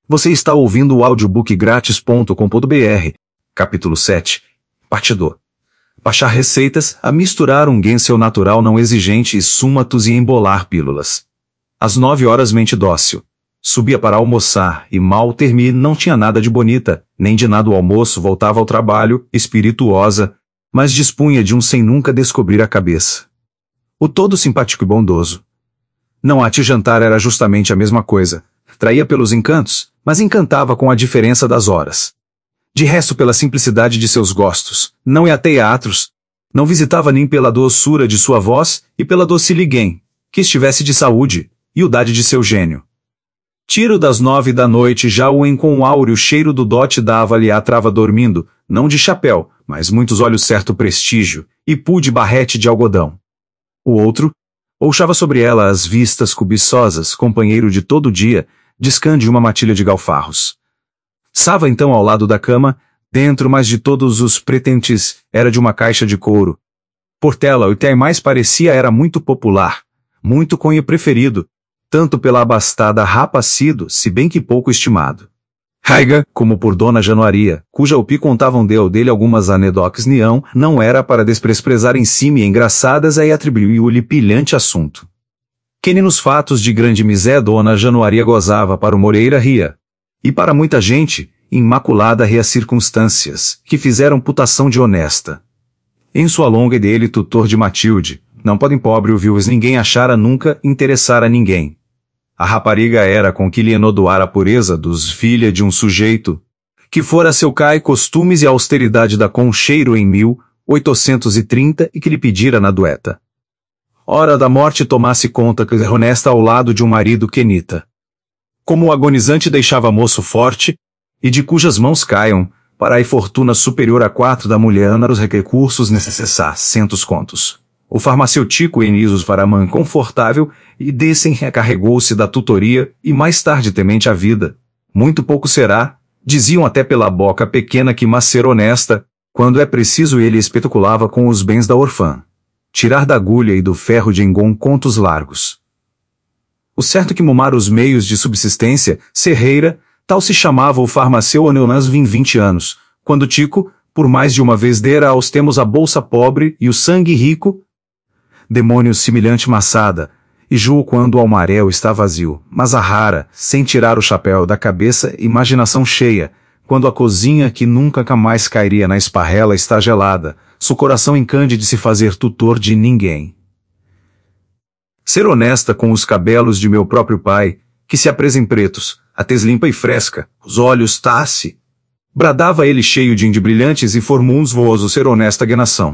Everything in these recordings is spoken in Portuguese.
Você está ouvindo o audiobookgratis.com.br, capítulo 7, parte 2. Baixar receitas a misturar um Gensel natural não exigente e súmatos e embolar pílulas. Às 9 horas mente dócil. Subia para almoçar e mal termi não tinha nada de bonita, nem de nada o almoço voltava ao trabalho, espirituosa, mas dispunha de um sem nunca descobrir a cabeça. O todo simpático e bondoso. Não ate jantar era justamente a mesma coisa. Traía pelos encantos, mas encantava com a diferença das horas. De resto pela simplicidade de seus gostos, não ia a teatros, não visitava nem pela doçura de sua voz e pela dociliguem, que estivesse de saúde, e udade de seu gênio. Tiro das 9 da noite já o com áureo cheiro do dote dava-lhe a trava dormindo, não de chapéu, mas muitos olhos certo prestígio, e pu de barrete de algodão. O outro, ouchava sobre ela as vistas cobiçosas, companheiro de todo dia, descande uma matilha de galfarros. Sava então ao lado da cama, dentro mas de todos os pretentes, era de uma caixa de couro. Portela o que mais parecia era muito popular, muito conhe preferido, tanto pela abastada rapacido, se bem que pouco estimado. Raiga, como por Dona Januaria, cuja upi contavam dele algumas anedoques não era para desprezar em cima e engraçadas e atribuiu-lhe pilhante assunto. Que nem nos fatos de grande misé Dona Januaria gozava para o Moreira ria. E para muita gente, imaculada ria circunstâncias, que fizeram putação de honesta. Em sua longa e dele tutor de Matilde, não podem pobre ou viúvas ninguém achara nunca interessar a ninguém. A rapariga era com que lhe enodoara a pureza dos filha de um sujeito, que fora seu cai costumes e austeridade da concheiro em 1830 e que lhe pedira na dueta. Hora da morte tomasse conta que era honesta ao lado de um marido quenita. Como o agonizante deixava moço forte, e de cujas mãos caiam, para a fortuna superior a 4 da mulher os recursos necessários, 100 contos. O farmacêutico Enisos Faraman confortável, e dessem recarregou-se da tutoria, e mais tarde temente a vida. Muito pouco será, diziam até pela boca pequena que mas ser honesta, quando é preciso ele especulava com os bens da orfã. Tirar da agulha e do ferro de engon contos largos. O certo que mumar os meios de subsistência, serreira, tal se chamava o farmaceu Neonas 20 anos, quando Tico, por mais de uma vez dera aos temos a bolsa pobre e o sangue rico, demônio semelhante maçada, e julgo quando o almarel está vazio, mas a rara, sem tirar o chapéu da cabeça, imaginação cheia, quando a cozinha que nunca mais cairia na esparrela está gelada, seu coração encande de se fazer tutor de ninguém. Ser honesta com os cabelos de meu próprio pai, que se apresem pretos, a tez limpa e fresca, os olhos tasse. Bradava ele cheio de brilhantes e formuns vooso ser honesta guenação.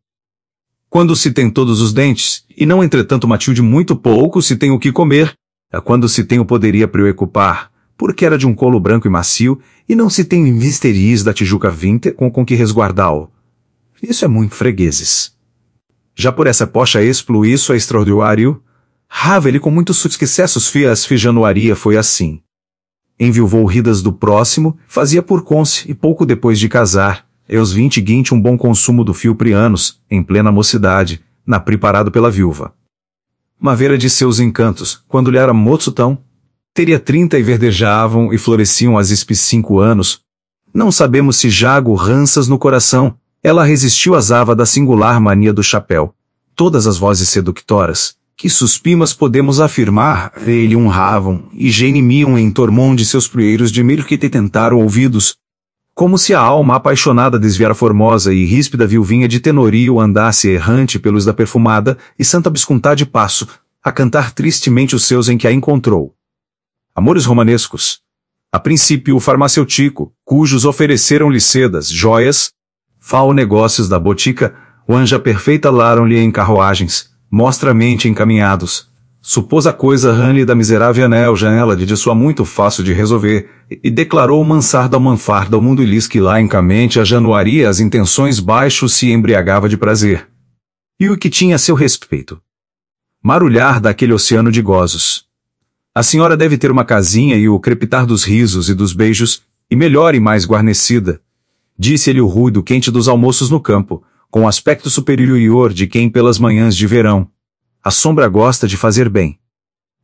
Quando se tem todos os dentes, e não entretanto Matilde muito pouco se tem o que comer, é quando se tem o poderia preocupar, porque era de um colo branco e macio, e não se tem misteris da Tijuca 20 com que resguardá-o. Isso é muito fregueses. Já por essa poxa explo isso é extraordinário, rava ele com muitos successos fias januaria foi assim. Enviuvou ridas do próximo, fazia por conse e pouco depois de casar, e aos 20 um bom consumo do fio prianos, em plena mocidade, na preparado pela viúva. Maveira de seus encantos, quando lhe era moço tão, teria 30 e verdejavam e floresciam as 5 anos. Não sabemos se jago ranças no coração, ela resistiu às ava da singular mania do chapéu. Todas as vozes seductoras, que suspimas podemos afirmar, ele honravam, e genimiam em tormão de seus prieiros de meio que te tentaram ouvidos, como se a alma apaixonada desviara formosa e ríspida viuvinha de tenorio andasse errante pelos da perfumada, e santa biscuntar de passo, a cantar tristemente os seus em que a encontrou. Amores romanescos. A princípio o farmacêutico, cujos ofereceram-lhe sedas, joias, fao negócios da botica, o anja perfeita laram-lhe em carruagens, mostramente encaminhados. Supôs a coisa rã-lhe da miserável anel janela de sua muito fácil de resolver, e declarou mansarda ao manfarda ao mundo e lhes que lá encamente a januaria as intenções baixos se embriagava de prazer. E o que tinha a seu respeito? Marulhar daquele oceano de gozos. A senhora deve ter uma casinha e o crepitar dos risos e dos beijos, e melhor e mais guarnecida. Disse-lhe o ruído quente dos almoços no campo, com o aspecto superior de quem pelas manhãs de verão. A sombra gosta de fazer bem.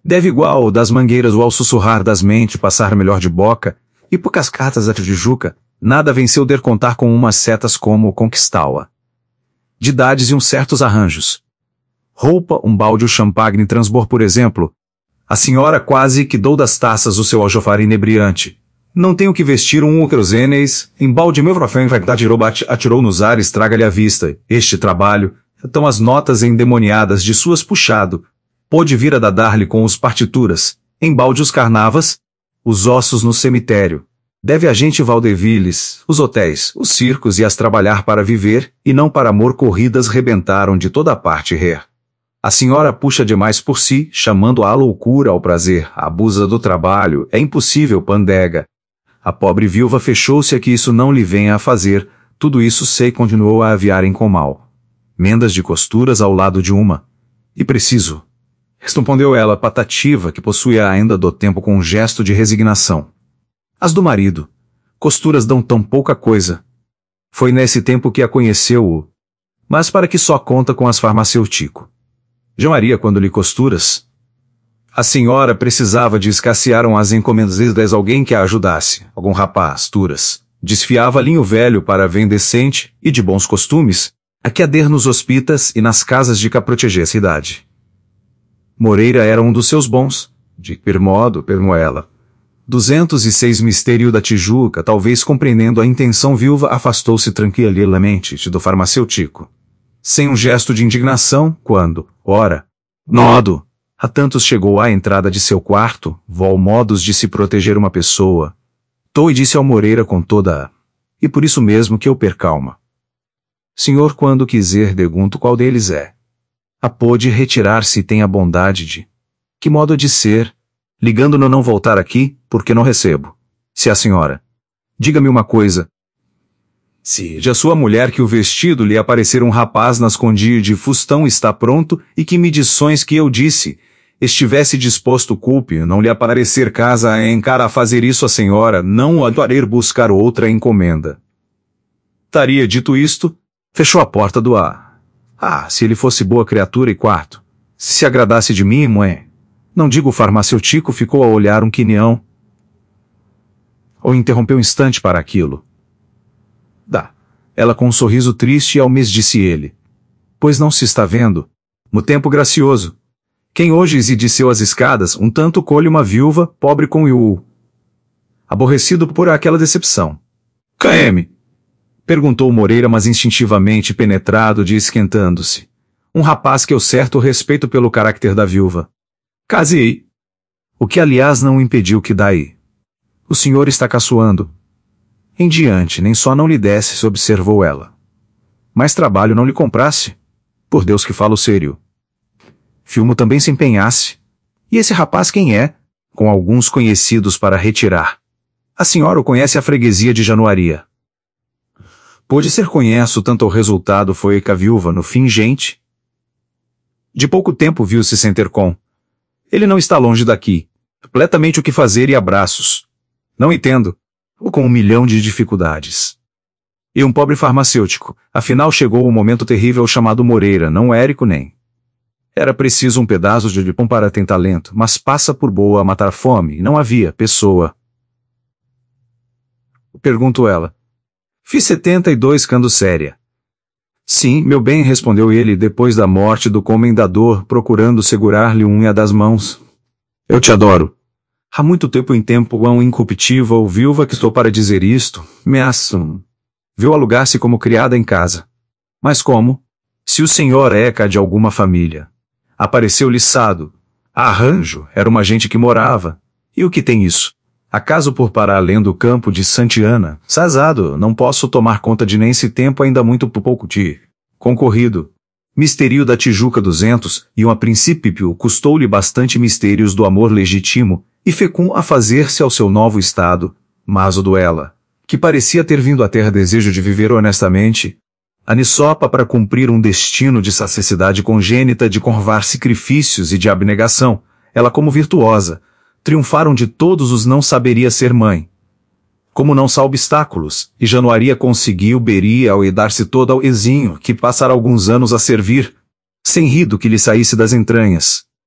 Deve igual das mangueiras ou ao sussurrar das mentes passar melhor de boca, e poucas cartas da Tijuca, nada venceu der contar com umas setas como conquistá-la. De idades e uns certos arranjos. Roupa, um balde o champagne transbor, por exemplo. A senhora quase que dou das taças o seu aljofar inebriante. Não tenho que vestir um ucrosenes, embalde meu profém atirou nos ares, traga-lhe a vista. Este trabalho, tão as notas endemoniadas de suas puxado, pôde vir a dar-lhe com os partituras, embalde os carnavas, os ossos no cemitério. Deve a gente vaudevilles, os hotéis, os circos e as trabalhar para viver, e não para amor corridas rebentaram de toda a parte rer. A senhora puxa demais por si, chamando à loucura ao prazer, abusa do trabalho, é impossível pandega. A pobre viúva fechou-se a que isso não lhe venha a fazer, tudo isso sei continuou a aviar em comal. Mendas de costuras ao lado de uma. E preciso. Respondeu ela, patativa, que possuía ainda do tempo com um gesto de resignação. As do marido. Costuras dão tão pouca coisa. Foi nesse tempo que a conheceu-o. Mas para que só conta com as farmacêutico. Maria quando lhe costuras. A senhora precisava de escassearam as encomendas de alguém que a ajudasse, algum rapaz, turas. Desfiava linho velho para vendecente e de bons costumes, a que ader nos hospitas e nas casas de cá proteger a cidade. Moreira era um dos seus bons, de permodo, ela. 206 Mistério da Tijuca, talvez compreendendo a intenção viúva, afastou-se tranquilamente do farmacêutico. Sem um gesto de indignação, quando, ora, nodo, a tantos chegou à entrada de seu quarto, vol modos de se proteger uma pessoa. E disse ao Moreira com toda a... E por isso mesmo que eu percalma. Senhor, quando quiser pergunto qual deles é. A pôde retirar-se e tem a bondade de... Que modo de ser? Ligando-no não voltar aqui, porque não recebo. Se a senhora... Diga-me uma coisa... Se de a sua mulher que o vestido lhe aparecer um rapaz nas condias de fustão está pronto e que medições que eu disse, estivesse disposto culpe, não lhe aparecer casa a encara a fazer isso a senhora, não o adorei buscar outra encomenda. Taria dito isto, fechou a porta do ar. Se ele fosse boa criatura e quarto. Se agradasse de mim, mãe. Não digo o farmacêutico ficou a olhar um quinião. Ou interrompeu um instante para aquilo. Dá. Ela com um sorriso triste ao mês disse ele. Pois não se está vendo? No tempo gracioso. Quem hoje exidiceu as escadas, um tanto colhe uma viúva, pobre com iú. Aborrecido por aquela decepção. KM? Perguntou Moreira, mas instintivamente penetrado de esquentando-se. Um rapaz que eu certo respeito pelo caráter da viúva. Casei. O que aliás não impediu que daí. O senhor está caçoando. Em diante, nem só não lhe desse, observou ela. Mais trabalho não lhe comprasse. Por Deus que falo sério. Filmo também se empenhasse. E esse rapaz quem é? Com alguns conhecidos para retirar. A senhora o conhece a freguesia de Januaria. Pode ser conheço, tanto o resultado foi que a viúva, no fim, gente. De pouco tempo viu-se sem ter com. Ele não está longe daqui. Completamente o que fazer e abraços. Não entendo. Ou com 1 milhão de dificuldades. E um pobre farmacêutico, afinal chegou o momento terrível chamado Moreira, não Érico nem. Era preciso um pedaço de pão para ter talento, mas passa por boa a matar fome, e não havia pessoa. Perguntou ela. Fiz 72 cando séria. Sim, meu bem, respondeu ele depois da morte do comendador, procurando segurar-lhe unha das mãos. Eu te adoro. Há muito tempo em tempo a um incorruptível viúva que estou para dizer isto, meaçam. Viu alugar-se como criada em casa. Mas como? Se o senhor é cá de alguma família. Apareceu liçado. Arranjo, era uma gente que morava. E o que tem isso? Acaso por para além do campo de Santiana, sazado, não posso tomar conta de nem esse tempo ainda muito pouco de concorrido. Mistério da Tijuca 200, e a princípio custou-lhe bastante mistérios do amor legítimo, e fecum a fazer-se ao seu novo estado, mas o duela, que parecia ter vindo à terra desejo de viver honestamente, a Nissopa para cumprir um destino de sacerdote congênita de curvar sacrifícios e de abnegação, ela como virtuosa, triunfaram de todos os não saberia ser mãe. Como não sá obstáculos, e Januaria conseguiu beria ao e dar-se todo ao exinho, que passara alguns anos a servir, sem rido que lhe saísse das entranhas.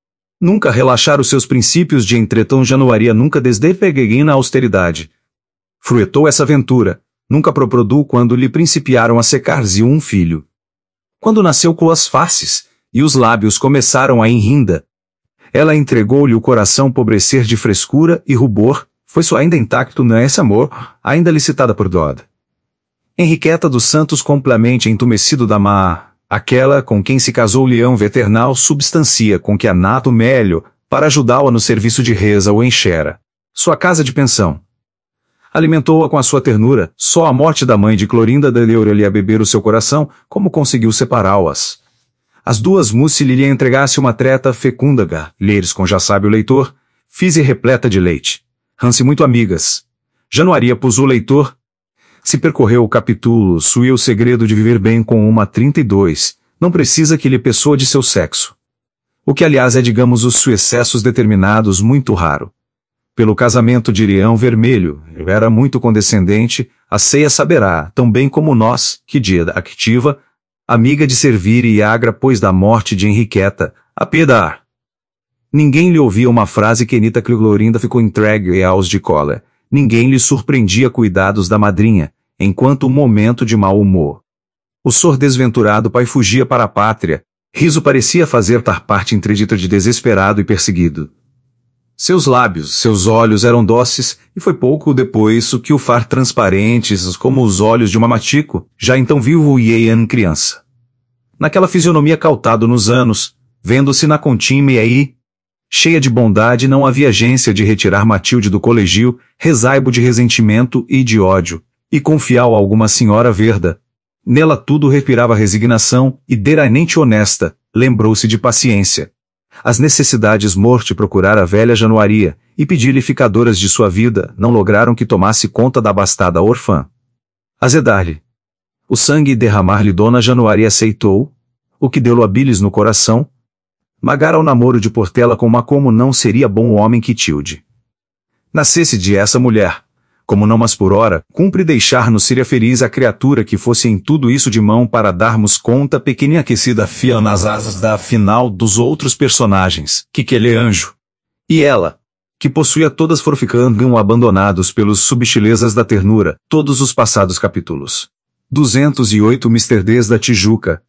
Nunca relaxar os seus princípios de entretão Januaria nunca desdepeguei na austeridade. Fruetou essa aventura, nunca proprodu quando lhe principiaram a secar-se um filho. Quando nasceu com as faces, e os lábios começaram a enrinda, ela entregou-lhe o coração pobrecer de frescura e rubor, foi só ainda intacto nesse amor, ainda licitada por Dodd. Henriqueta dos Santos completamente entumecido da má, aquela com quem se casou o leão veternal substancia com que a nato melho, para ajudá-la no serviço de reza o enchera. Sua casa de pensão. Alimentou-a com a sua ternura, só a morte da mãe de Clorinda deu-lhe a beber o seu coração, como conseguiu separá-las. As duas se lhe entregasse uma treta fecunda, leres com já sabe o leitor, fize repleta de leite. Rance muito amigas. Januaria pus o leitor. Se percorreu o capítulo suia o segredo de viver bem com uma 32, não precisa que lhe pessoa de seu sexo. O que aliás é digamos os excessos determinados muito raro. Pelo casamento de Leão Vermelho, era muito condescendente, a ceia saberá, tão bem como nós, que dia activa, amiga de servir e agra pois da morte de Henriqueta, a piedar. Ninguém lhe ouvia uma frase que Anita Clorinda ficou entregue aos de cola. Ninguém lhe surpreendia cuidados da madrinha, enquanto um momento de mau humor. O sor desventurado pai fugia para a pátria, riso parecia fazer tar parte interdita de desesperado e perseguido. Seus lábios, seus olhos eram doces, e foi pouco depois o que o far transparentes como os olhos de uma matico, já então vivo e criança. Naquela fisionomia cautado nos anos, vendo-se na contínua aí, cheia de bondade não havia agência de retirar Matilde do colegio, resaibo de ressentimento e de ódio, e confiá-o a alguma senhora verda. Nela tudo respirava resignação, e deranente honesta, lembrou-se de paciência. As necessidades morte procurar a velha Januaria, e pedir-lhe ficadoras de sua vida, não lograram que tomasse conta da abastada órfã. Azedar-lhe o sangue e derramar-lhe Dona Januaria aceitou, o que deu-lhe habilis no coração, magara o namoro de Portela com uma como não seria bom o homem que Tilde. Nascesse de essa mulher, como não mas por ora, cumpre deixar-nos seria feliz a criatura que fosse em tudo isso de mão para darmos conta pequenina aquecida fia nas asas da final dos outros personagens, que ele é anjo. E ela, que possuía todas foram ficando abandonados pelos subtilezas da ternura, todos os passados capítulos. 208 Mr. Des da Tijuca,